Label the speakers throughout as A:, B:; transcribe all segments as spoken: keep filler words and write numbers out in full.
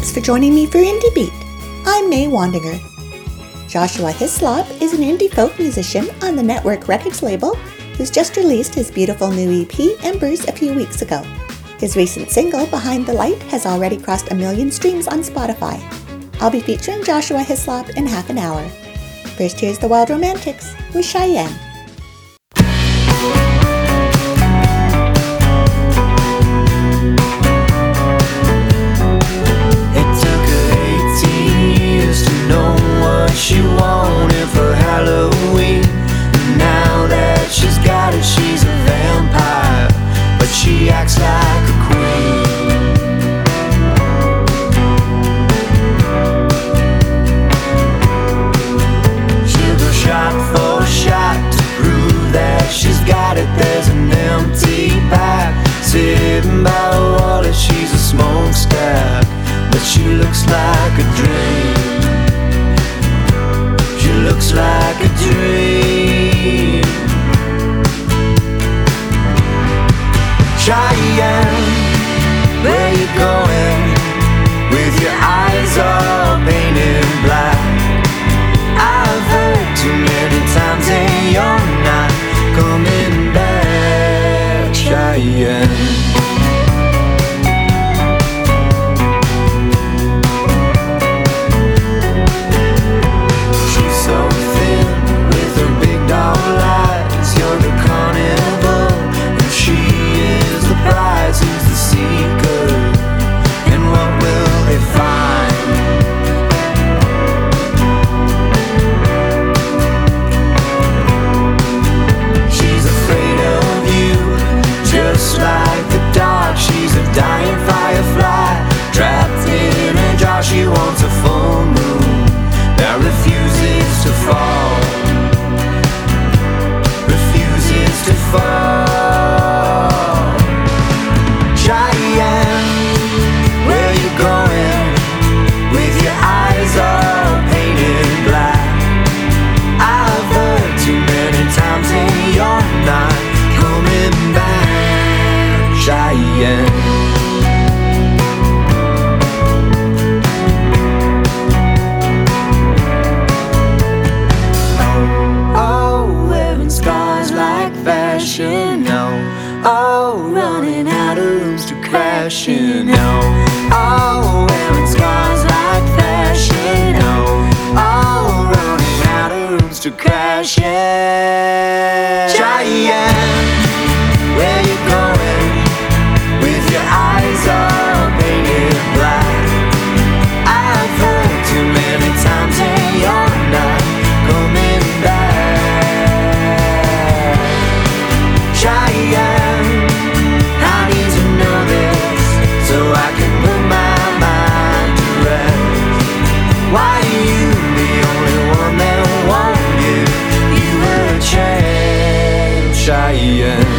A: Thanks for joining me for Indie Beat. I'm May Wandinger. Joshua Hislop is an indie folk musician on the Network Records label who's just released his beautiful new E P, Embers, a few weeks ago. His recent single, Behind the Light, has already crossed a million streams on Spotify. I'll be featuring Joshua Hislop in half an hour. First, here's The Wild Romantics with Cheyenne.
B: She wanted for Halloween. Now that she's got it, she's a vampire, but she acts like a queen. She'll go shot for shot to prove that she's got it. There's an empty pipe sitting by the wall, and she's a smokestack, but she looks like a dream. Looks like a dream. Cheyenne, where you going with your eyes all painted black? I've heard too many times and you're not coming back, Cheyenne. Dying firefly, trapped in a jar. She wants a full moon that refuses to fall, refuses to fall. Cheyenne, where you going with your eyes all painted black? I've heard too many times and you're not coming back, Cheyenne. No, oh, running out of rooms to crash in. No, oh, wearing scars like fashion. No, oh, running out of rooms to crash in. Cheyenne, where you going with your eyes all painted black? I've heard too many times and you're not coming back. Cheyenne, I need to know this so I can put my mind to rest. Why are you the only one that won't give you a chance, Cheyenne?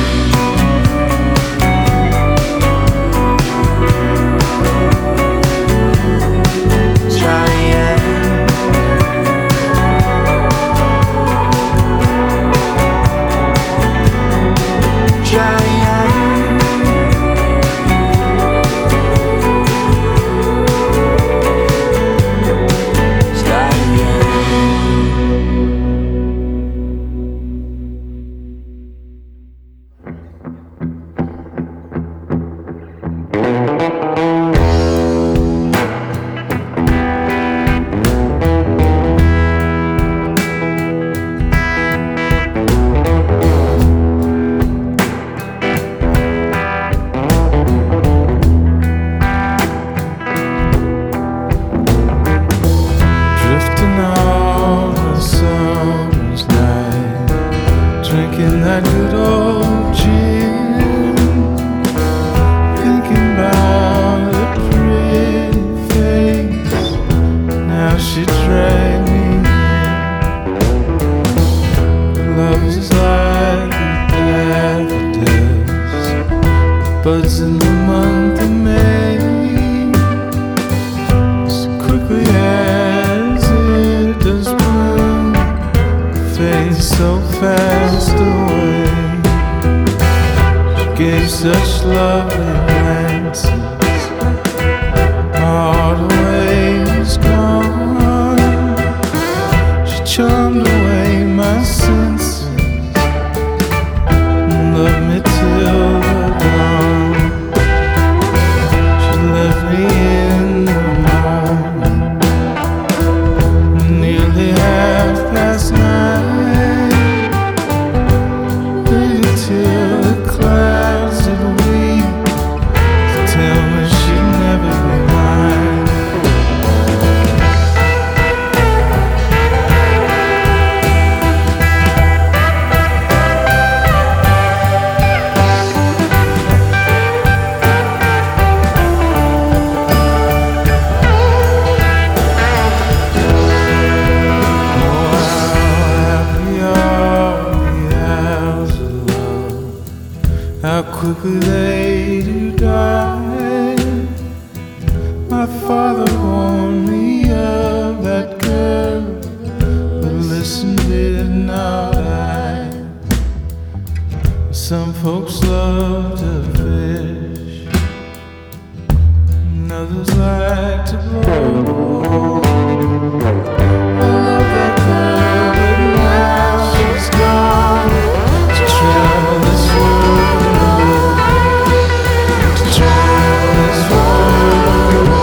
C: So fast away. She gave such lovely glances all the way. folks love to fish, and others like to blow. I love that girl, but now she's gone to travel this world, to travel this world.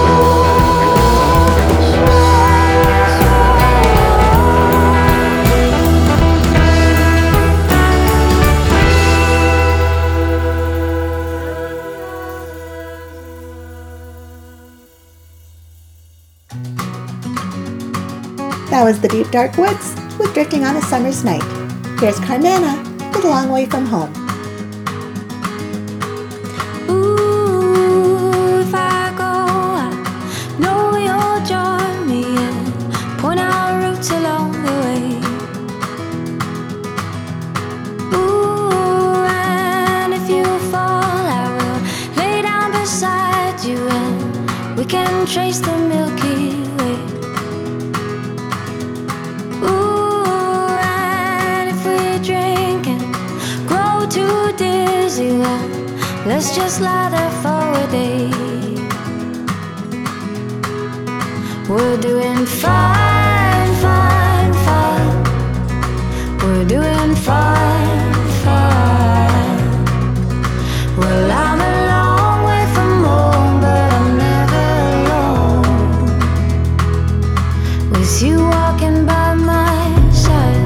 A: That was The Deep Dark Woods with Drifting on a Summer's Night. Here's Carmana with A Long Way From Home.
D: Ooh, if I go, I know you'll join me and point out routes along the way. Ooh, and if you fall, I will lay down beside you and we can trace the Milky Way. Ooh, and if we drink and grow too dizzy, well, let's just lie there for a day. We're doing fine, fine, fine. We're doing fine, fine. Well, I'm a long way from home, but I'm never alone. With you walking by my side.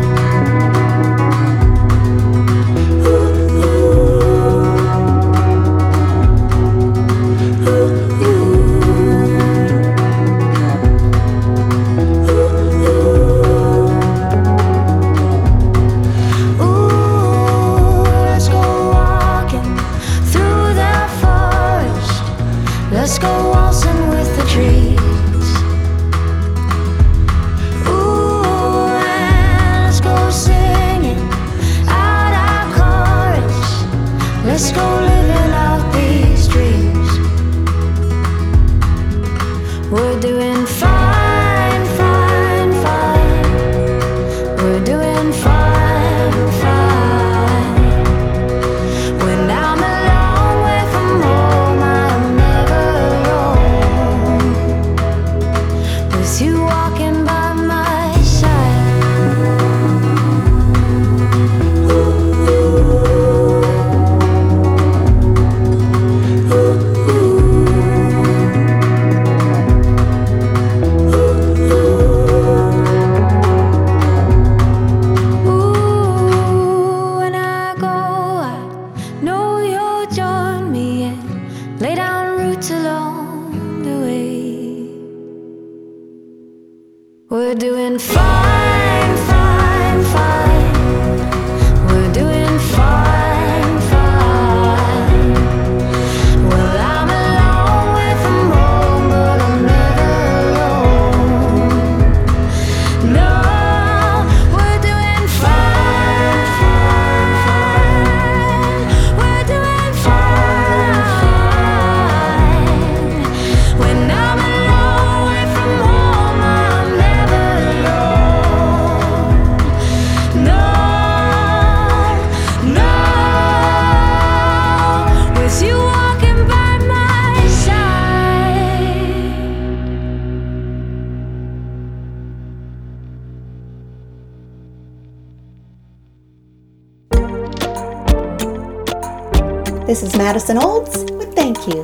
D: Ooh, let's go walking through the forest. Let's go waltzing with the trees. Ooh, and let's go singing out our chorus. Let's go living out these dreams. We're doing fine, fine, fine. We're doing fine, fine. When I'm a long way from home, I'm never alone. With you walking by my side. Ooh, when I go, I know you'll join me and lay down roots along the way. We're doing fine, fine, fine. We're doing fine, fine. Well, I'm a long way from home, but I'm never alone. No, we're doing fine, fine, fine. We're doing fine, fine. When I'm a long way from home, I'm never alone. No, no, with you walking by my side.
A: This is Madison Olds with Thank You.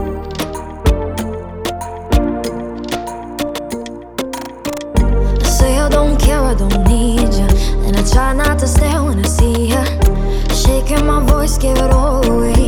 D: I say I don't care, I don't need you, and I try not to stare when I see you. Shaking my voice, give it all away.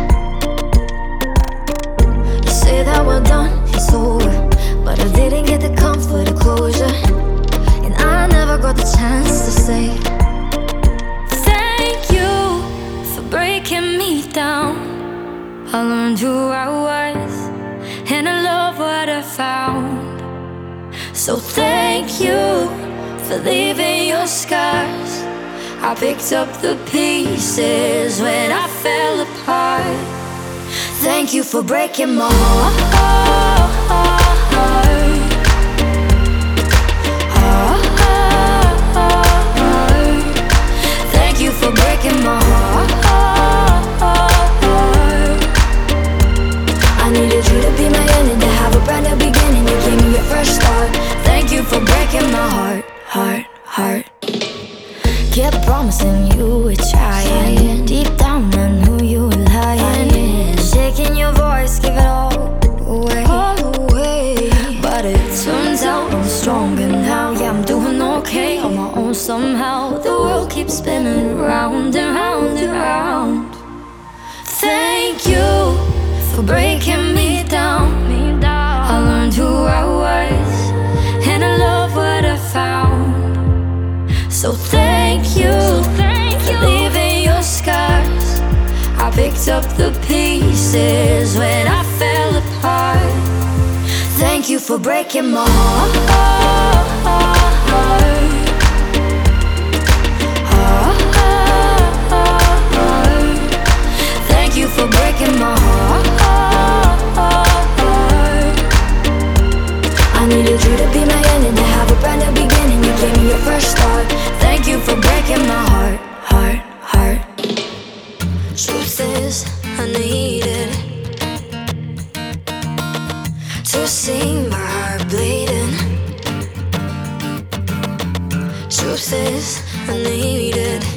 D: You say that we're done, it's over, but I didn't get the comfort of closure, and I never got the chance to say thank you for breaking me down. I learned who I was, and I love what I found. So thank you for leaving your scars. I picked up the pieces when I fell apart. Thank you for breaking my heart. Thank you for breaking my heart. heart, heart. Kept promising you were trying. Deep down I knew you were lying. Shaking your voice, give it all away, all away. But it turns out I'm stronger now. Yeah, I'm doing okay on my own somehow. The world keeps spinning round and round and round. Thank you for breaking me down. I learned who I was, and I love what I found. So thank you for leaving your scars. I picked up the pieces when I fell apart. Thank you for breaking my heart. Thank you for breaking my heart. I needed you to be my ending, to have a brand new beginning. You gave me your fresh start. Thank you for breaking my heart, heart, heart. Truth is, I needed to see my heart bleeding. Truth is, I needed